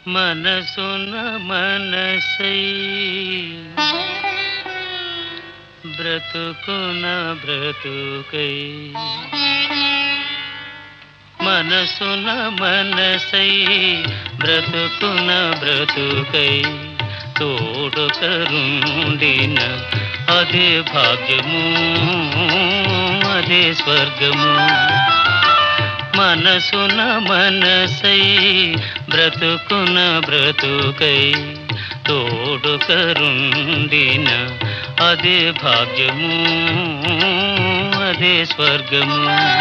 మనసున మనసై బ్రతుకున బ్రతుకై మనసున మనసై బ్రతుకున బ్రతుకై తోడుకరుండిన అదే భాగ్యము అదే స్వర్గము మనసున మనసై బ్రతుకున బ్రతుకై తోడుకరుండిన అదే భాగ్యము అదే స్వర్గము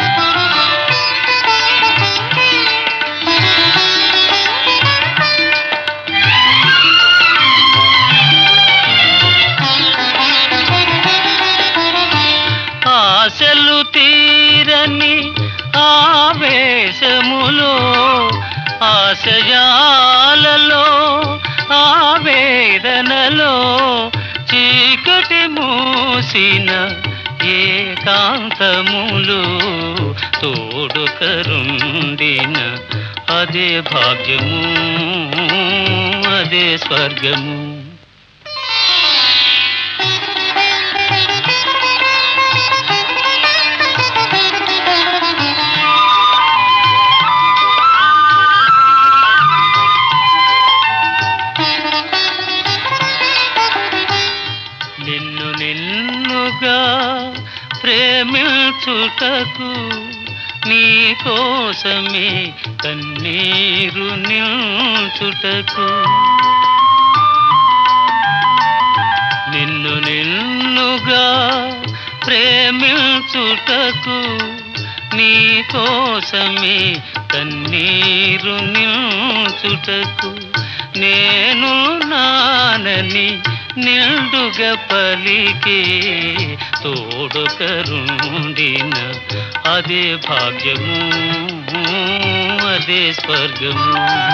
ఆశలు తీరని ఆవేశములో ఆశయాలలో ఆవేదనలో చీకటి మూసిన ఏకాంతములు తోడుకరుండిన అదే భాగ్యము అదే స్వర్గము నిన్ను నిన్నుగా ప్రేమించుటకు నీ కోసమే కన్నీరు నిల్చుటకు నిన్ను నిన్నుగా ప్రేమించుటకు నీ కోసమే కన్నీరు నిల్చుటకు నేను నానని నిండుగా పలికే తోడుకరుండిన అదే భాగ్యము అదే స్వర్గము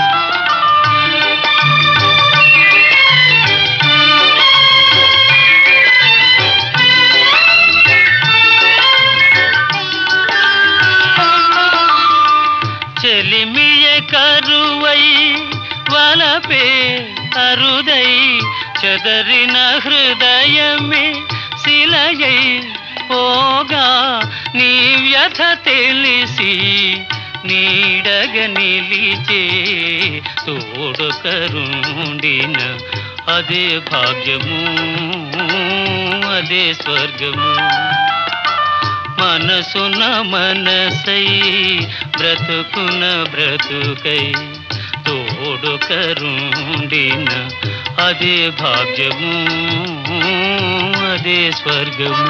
చెలిమియ కరువై వలపే అరుదై చెదరిన హృదయమే శిలయై పోగా నీ వ్యథ తెలిసి నీడగ నిలిచే తోడుకరుండిన అదే భాగ్యము అదే స్వర్గము మనసున మనసై బ్రతుకున బ్రతుకై తోడుకరుండిన అదే భాగ్యము అదే స్వర్గము